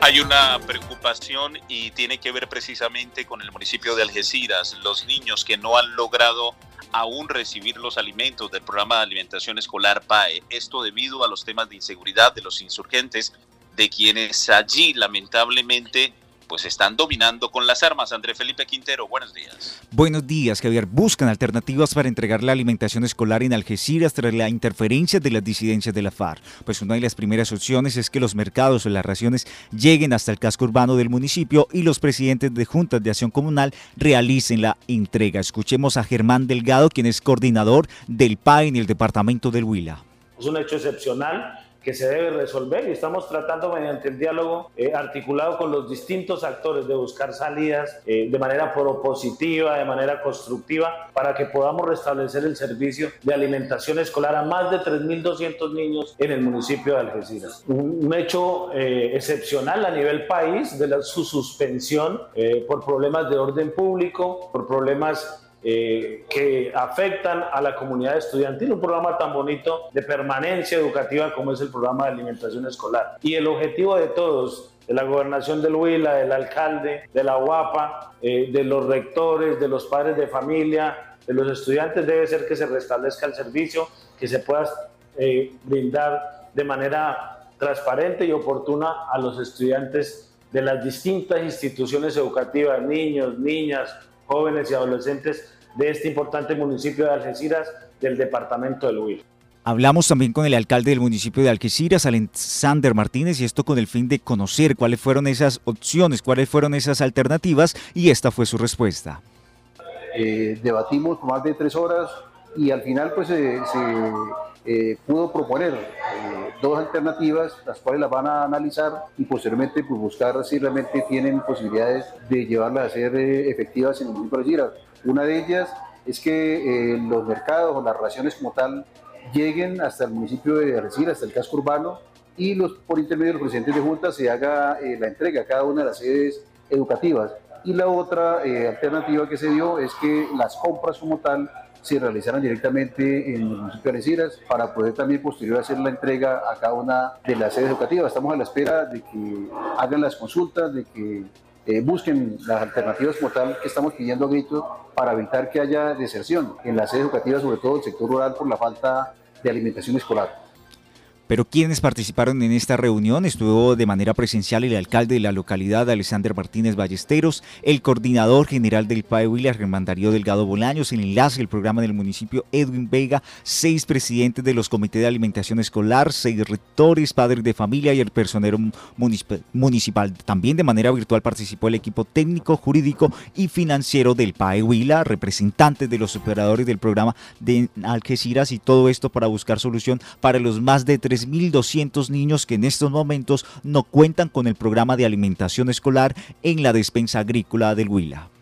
Hay una preocupación y tiene que ver precisamente con el municipio de Algeciras, los niños que no han logrado aún recibir los alimentos del programa de alimentación escolar PAE. Esto debido a los temas de inseguridad de los insurgentes, de quienes allí lamentablemente pues están dominando con las armas. André Felipe Quintero, buenos días. Buenos días, Javier. Buscan alternativas para entregar la alimentación escolar en Algeciras tras la interferencia de las disidencias de la FARC. Pues una de las primeras opciones es que los mercados o las raciones lleguen hasta el casco urbano del municipio y los presidentes de juntas de acción comunal realicen la entrega. Escuchemos a Germán Delgado, quien es coordinador del PAE en el departamento del Huila. Es un hecho excepcional que se debe resolver y estamos tratando mediante el diálogo articulado con los distintos actores de buscar salidas de manera propositiva, de manera constructiva, para que podamos restablecer el servicio de alimentación escolar a más de 3.200 niños en el municipio de Algeciras. Un hecho excepcional a nivel país de su suspensión por problemas de orden público, por problemas que afectan a la comunidad estudiantil, un programa tan bonito de permanencia educativa como es el programa de alimentación escolar. Y el objetivo de todos, de la gobernación del Huila, del alcalde, de la UAPA, de los rectores, de los padres de familia, de los estudiantes, debe ser que se restablezca el servicio, que se pueda brindar de manera transparente y oportuna a los estudiantes de las distintas instituciones educativas, niños, niñas, jóvenes y adolescentes de este importante municipio de Algeciras, del departamento del Huila. Hablamos también con el alcalde del municipio de Algeciras, Alexander Martínez, y esto con el fin de conocer cuáles fueron esas opciones, cuáles fueron esas alternativas, y esta fue su respuesta. Debatimos por más de 3 horas y al final pues se pudo proponer 2 alternativas, las cuales las van a analizar y posteriormente pues buscar si realmente tienen posibilidades de llevarlas a ser efectivas en el municipio de Algeciras. Una de ellas es que los mercados o las raciones como tal lleguen hasta el municipio de Algeciras, hasta el casco urbano, y por intermedio de los presidentes de junta se haga la entrega a cada una de las sedes educativas. Y la otra alternativa que se dio es que las compras como tal se realizaran directamente en el municipio de Algeciras para poder también posterior hacer la entrega a cada una de las sedes educativas. Estamos a la espera de que hagan las consultas, de que busquen las alternativas como tal que estamos pidiendo a gritos para evitar que haya deserción en las sedes educativas, sobre todo el sector rural, por la falta de alimentación escolar. Pero quienes participaron en esta reunión estuvo de manera presencial el alcalde de la localidad, Alexander Martínez Ballesteros, el coordinador general del PAE Huila, Germán Darío Delgado Bolaños, el enlace del programa del municipio, Edwin Vega, 6 presidentes de los comités de alimentación escolar, 6 rectores, padres de familia y el personero municipal. También de manera virtual participó el equipo técnico, jurídico y financiero del PAE Huila, representantes de los operadores del programa de Algeciras, y todo esto para buscar solución para los más de 3.200 niños que en estos momentos no cuentan con el programa de alimentación escolar en la despensa agrícola del Huila.